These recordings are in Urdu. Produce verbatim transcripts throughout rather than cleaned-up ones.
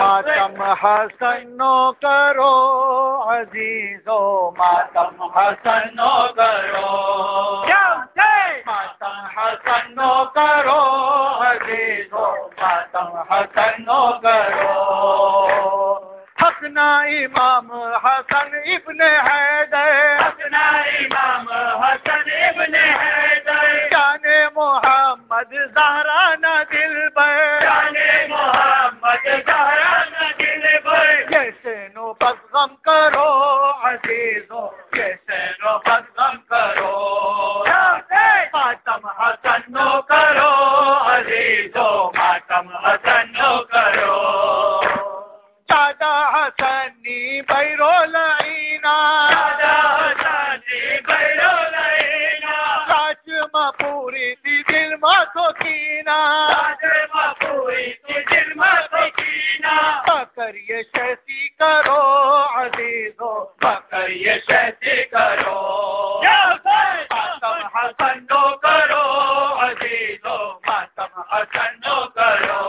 ماتم حسن نو کرو عزیزو ماتم حسن نو کرو ماتم حسن نو کرو عزیزو ماتم حسن نو کرو حسنا امام حسن ابن حیدر حسنا امام حسن ابن حیدر جان محمد زہرا نہ دل بر جان محمد زہرا نہ دل بر کیسے نو بس غم کرو عزیزو کیسے نو بس غم کرو ماتم حسن نو کرو عزیزو ماتم حسن نو کرو دادا حسنی بیرو لعینا دادا حسنی بیرو لعینا راج مپوری تی دل ما تو کینا راج مپوری تی دل ما تو کینا بکر یہ شیطی کرو عزیزو بکر یہ شیطی کرو ماتم حسن نو کرو عزیزو ماتم حسن نو کرو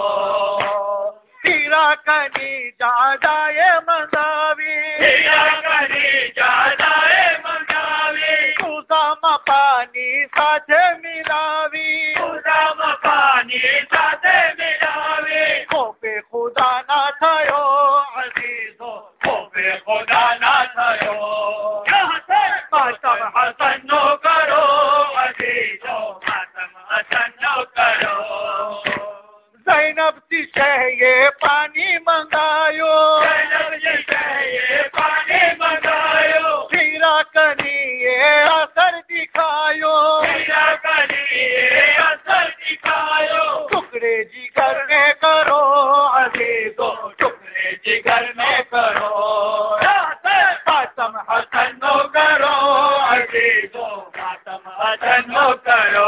ہیرا کنی جادائے منگاوی ہیرا کنی جادائے منگاوی سوزام پانی ساتھ ملاوی سوزام پانی ساتھ ملاوی خوف خدا نہ تھیو عزیزو خوف خدا نہ تھیو ماتم حسن نو کرو عزیزو ماتم حسن نو کرو زینب سی شہ یہ پانی منگایو زینب سی شہ یہ پانی منگایو ہیرا کنی یہ اثر دکھایو ہیرا کنی یہ اثر دکھایو ٹکڑے جگر میں کرو عزیزو ٹکڑے جگر میں کرو ماتم حسن نو کرو عزیزو ماتم حسن نو کرو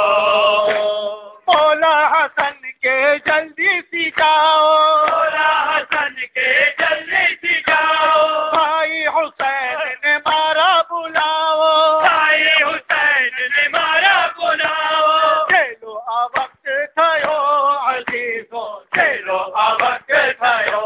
مولا حسن کے جلدی سی جاؤ مولا حسن کے جلدی سی جاؤ بھائی حسین نے مارا بلاؤ بھائی حسین نے مارا بلاؤ چلو آ وقت تھیو عزیزو چلو آ وقت تھیو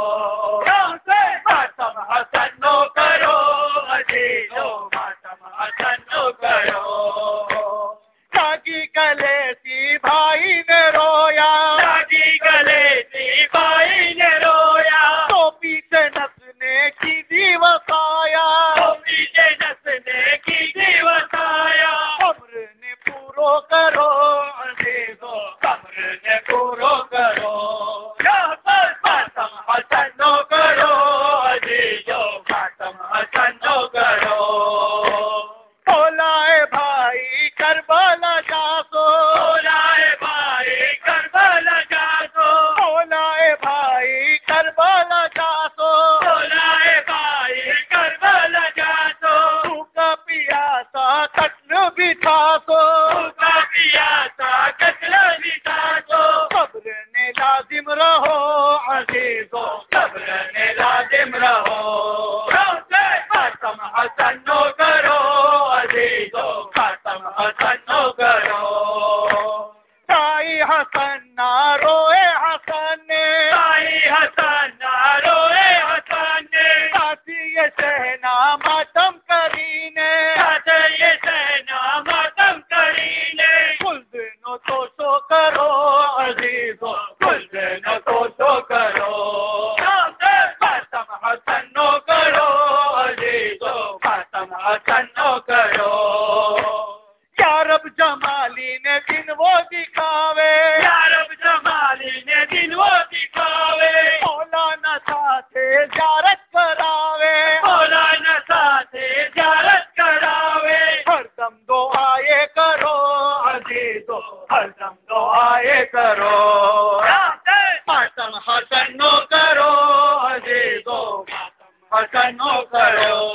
ماتم حسن نو کرو عزیزو ماتم حسن نو کرو جاگی گلے سی بھائی نے رویا جاگی گلے سی بھائی نے رویا تو پیچھے نسنے کی دی وسایا تو پیچھے نسنے کی دی وسایا قبر نے پورو کرو عزیزو قبر نے پورو کرو ماتم حسن نو کرو عزیزو ماتم حسن نو کرو بولائے بھائی کربلا جاسو بولائے بھائی کربلا جاسو بولائے بھائی کربلا جاسو بولائے بھائی کربلا جاسو بھوکا پیاسا قتل بٹھاسو بھوکا پیاسا قتل بٹھاسو صبر نے لازم رہو عزیزو صبر نے لازم رہو ماتم حسن نو کرو عزیزو ماتم حسن نو کرو تائی حسن نہ روئے حسن تائی حسن نہ روئے حسن ساتھی یہ سہنا ماتم کرینے ساتھی یہ سہنا ماتم کرینے کل دنوں تو سو کرو عزیزو کل دنوں تو سو کرو ماتم حسن نو کرو عزیزو ماتم حسن نو کرو یا رب جمالی نے دن وہ دکھاوے یا رب جمالی نے دن وہ دکھاوے مولانا ساتھے زیارت کراوے مولانا ساتھے زیارت کراوے ہر دم دعائے کرو عزیزو ہر دم دعائے کرو ماتم حسن نو کرو عزیزو ماتم حسن نو کرو